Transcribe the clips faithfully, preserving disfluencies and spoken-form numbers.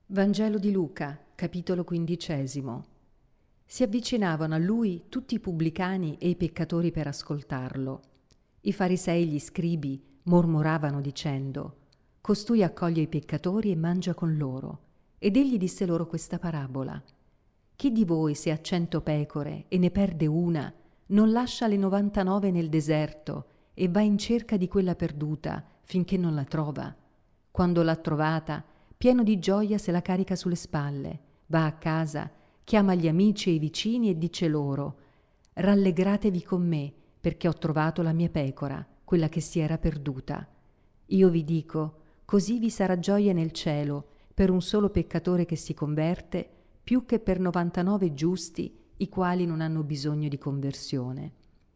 Vangelo di Luca, capitolo quindicesimo. Si avvicinavano a lui tutti i pubblicani e i peccatori per ascoltarlo. I farisei e gli scribi mormoravano dicendo: «Costui accoglie i peccatori e mangia con loro». Ed egli disse loro questa parabola: «Chi di voi, se ha cento pecore e ne perde una, non lascia le novantanove nel deserto e va in cerca di quella perduta finché non la trova? Quando l'ha trovata, pieno di gioia se la carica sulle spalle, va a casa, chiama gli amici e i vicini e dice loro: «Rallegratevi con me, perché ho trovato la mia pecora, quella che si era perduta». Io vi dico, così vi sarà gioia nel cielo per un solo peccatore che si converte, più che per novantanove giusti, i quali non hanno bisogno di conversione.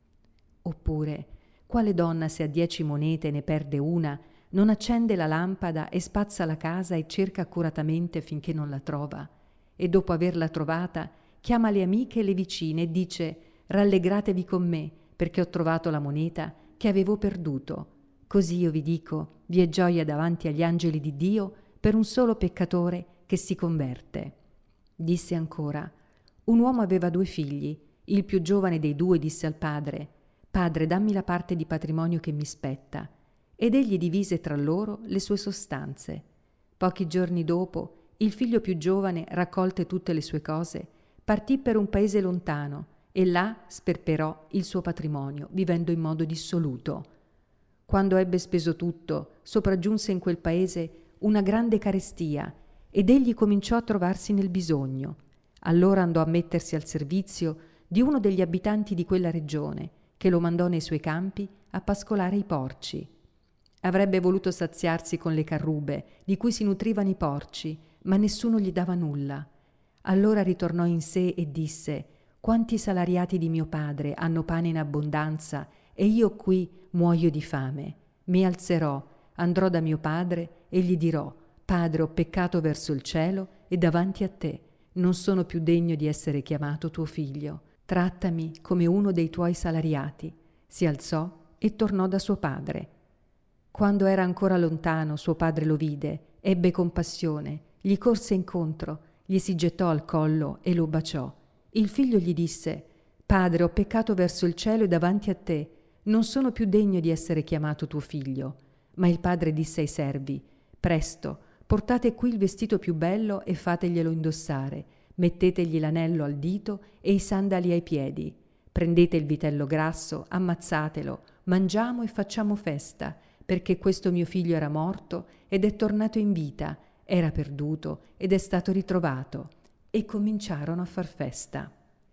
Oppure, quale donna, se ha dieci monete ne perde una, non accende la lampada e spazza la casa e cerca accuratamente finché non la trova? E dopo averla trovata, chiama le amiche e le vicine e dice: «Rallegratevi con me, perché ho trovato la moneta che avevo perduto». Così io vi dico, vi è gioia davanti agli angeli di Dio per un solo peccatore che si converte. Disse ancora: un uomo aveva due figli. Il più giovane dei due disse al padre: «Padre, dammi la parte di patrimonio che mi spetta». Ed egli divise tra loro le sue sostanze. Pochi giorni dopo, il figlio più giovane, raccolte tutte le sue cose, partì per un paese lontano e là sperperò il suo patrimonio, vivendo in modo dissoluto. Quando ebbe speso tutto, sopraggiunse in quel paese una grande carestia ed egli cominciò a trovarsi nel bisogno. Allora andò a mettersi al servizio di uno degli abitanti di quella regione, che lo mandò nei suoi campi a pascolare i porci. Avrebbe voluto saziarsi con le carrube di cui si nutrivano i porci, ma nessuno gli dava nulla. Allora ritornò in sé e disse: «Quanti salariati di mio padre hanno pane in abbondanza e io qui muoio di fame. Mi alzerò, andrò da mio padre e gli dirò: Padre, ho peccato verso il cielo e davanti a te. Non sono più degno di essere chiamato tuo figlio. Trattami come uno dei tuoi salariati». Si alzò e tornò da suo padre. Quando era ancora lontano, suo padre lo vide, ebbe compassione, gli corse incontro, gli si gettò al collo e lo baciò. Il figlio gli disse: «Padre, ho peccato verso il cielo e davanti a te. Non sono più degno di essere chiamato tuo figlio». Ma il padre disse ai servi: «Presto, portate qui il vestito più bello e fateglielo indossare. Mettetegli l'anello al dito e i sandali ai piedi. Prendete il vitello grasso, ammazzatelo, mangiamo e facciamo festa, perché questo mio figlio era morto ed è tornato in vita, era perduto ed è stato ritrovato». E cominciarono a far festa.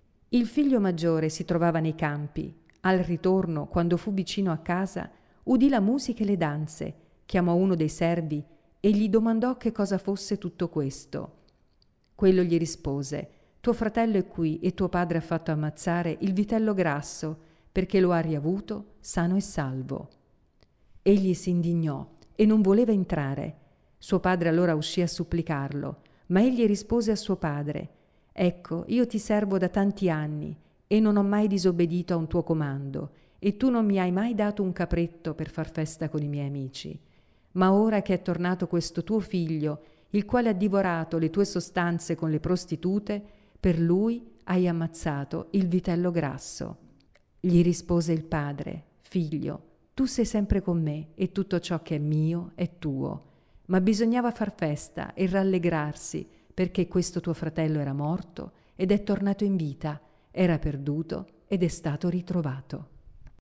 Il figlio maggiore si trovava nei campi. Al ritorno, quando fu vicino a casa, udì la musica e le danze, chiamò uno dei servi e gli domandò che cosa fosse tutto questo. Quello gli rispose: «Tuo fratello è qui e tuo padre ha fatto ammazzare il vitello grasso, perché lo ha riavuto sano e salvo». Egli si indignò e non voleva entrare. Suo padre allora uscì a supplicarlo, ma egli rispose a suo padre: «Ecco, io ti servo da tanti anni e non ho mai disobbedito a un tuo comando, e tu non mi hai mai dato un capretto per far festa con i miei amici. Ma ora che è tornato questo tuo figlio, il quale ha divorato le tue sostanze con le prostitute, per lui hai ammazzato il vitello grasso». Gli rispose il padre: «Figlio, tu sei sempre con me e tutto ciò che è mio è tuo. Ma bisognava far festa e rallegrarsi, perché questo tuo fratello era morto ed è tornato in vita, era perduto ed è stato ritrovato».